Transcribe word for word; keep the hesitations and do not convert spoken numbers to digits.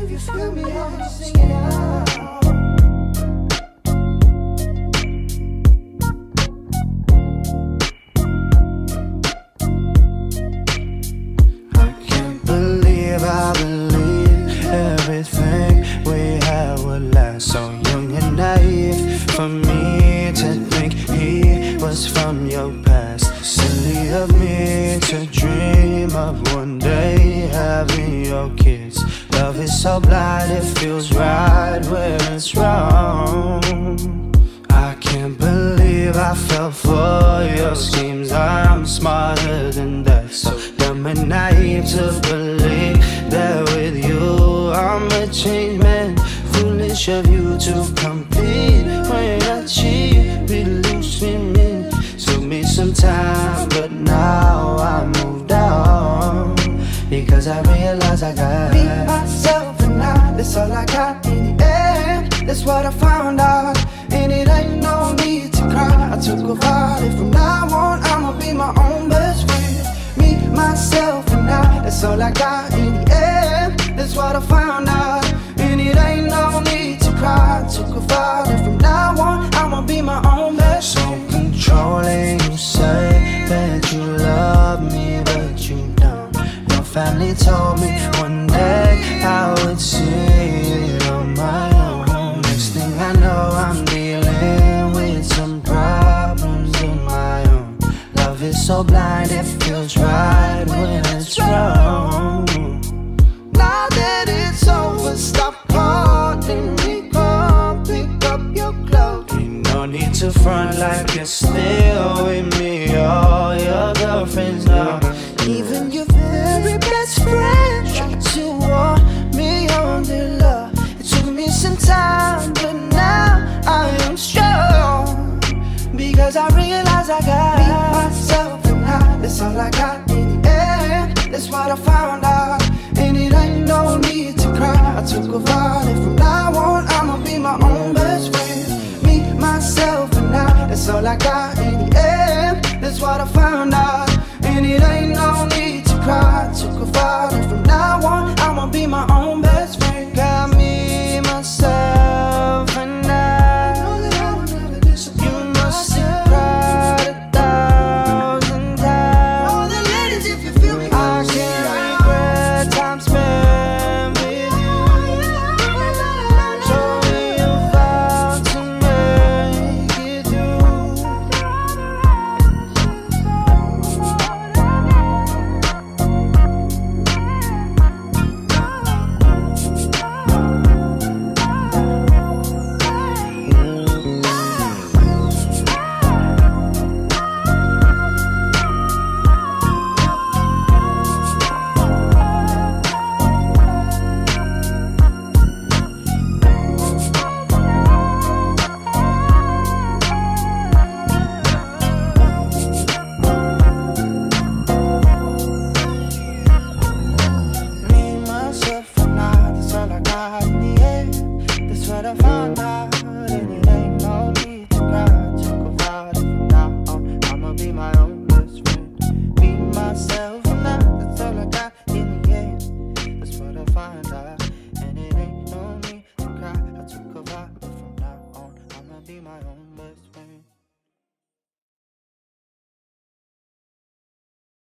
If you feel me, I'll sing it out. I believe everything we had would last. So young and naive for me to think he was from your past. Silly of me to dream of one day having your kids. Love is so blind, it feels right when it's wrong. I can't believe I fell for your schemes. I'm smarter than that, so dumb and naive to believe that with you I'm a changed man. Foolish of you to compete when I cheat. We lose women. Took me some time, but now I moved on because I realized I got me, myself, and I. That's all I got in the end. That's what I found out. And it ain't no need to cry. I took a vow that from now on I'ma be my own best friend. Me, myself, and I. That's all I got in the end. That's what I found out. And it ain't no need to cry. I took a vow that from now on I'ma be my own best friend. So controlling, you say that you love me, but you don't. Your family told me one day I would see it on my own. Next thing I know, I'm dealing with some problems of my own. Love is so blind, it feels right when it's wrong. Now that it's over, stop calling me, come pick up your clothes. Ain't no need to front like you're still with me. All your girlfriends know. Even your very best friend tried to warn me on their love. It took me some time, but now I am strong because I realize I got me, myself, and I. That's all I got in the end. That's what I found out. And it ain't no need to cry. I took a vow that from now on I'ma be my own best friend. Me, myself, and I. That's all I got in the end. That's what I found out.